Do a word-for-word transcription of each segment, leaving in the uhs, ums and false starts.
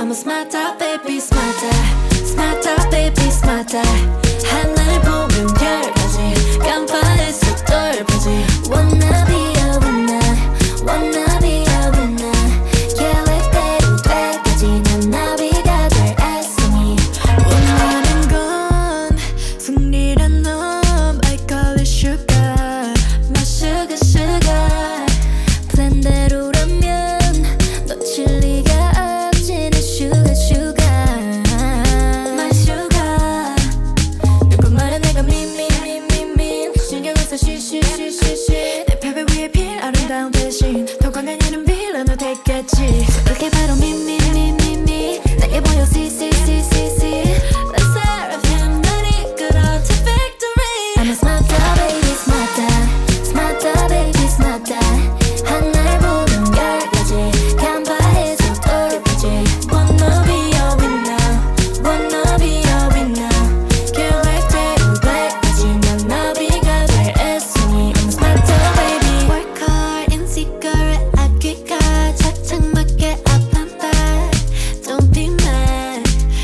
I'm a smarter baby smarter smarter baby smarter 하늘 보면 별까지 깜빡했어 똘빠지 Wanna be a winner Wanna be a winner 계획대로 될까지 난 나비가 될 애송이 원하는 건 승리란 놈 I call it sugar My sugar sugar 플랜대로라면 놓칠 리가 없지 내 sugar sugar My sugar 누구 말해 내가 미미미미미 신경을 써 쉬쉬쉬쉬쉬 내 패배 위에 필 아름다운 대신 더 강한 이름 빌런을 택했지 그게 바로 미미미미미 내게 보여 see see see see see Let's seraphim 날 이끌어 to victory I'm a smarter baby smarter smarter baby smarter 하늘 보면 열까지 간파해서 똘빠지 Wanna be a winner Wanna be a winner 계획대로 될까지 난 나비가 될 애송이 I'm a smarter baby Work hard in secret 아끼가 착착 맞게 up and back Don't be mad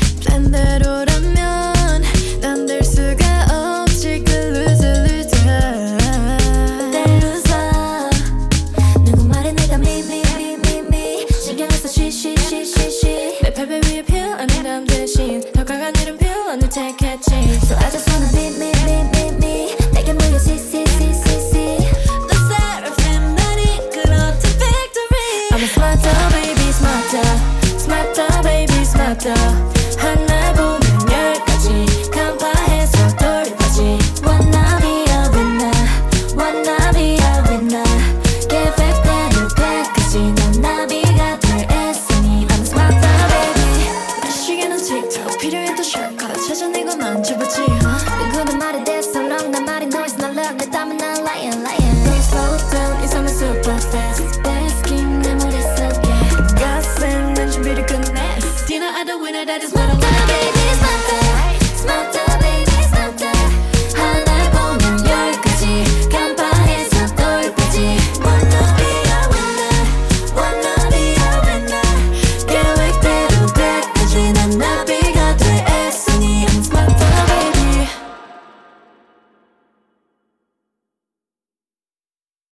플랜대로라면 난 될 수가 없지 그 loser loser 내 loser 누구 말해 내가 미미미미미 신경을 써 쉬쉬쉬쉬쉬 내 패배 위에 필요한 남 대신 더 강한 이름 필요한을 택했지 So I just wanna be me me me me 내게 모여 see see see see see The seraphim 날 이끌어 to victory I'm a smarter baby smarter smarter baby smarter 하늘 보면 열까지 간파해서 똘빠지 Wanna be a winner Wanna be a winner 계획대로 될까지 난 나비가 될 애송이 I'm a smarter baby 내 시계는 틱톡 필요해도 shortcut 찾아내고 난 줘보지 누구든 말이 됐어 long 난 말이 noise 난 love 내 땀은 난 lion lion Don't slow down 이 삶은 super fast Best scheme 내 머릿속에 가슴 난 준비를 끝내 Dinner at the winner that is what I wanna be Smarter, smarter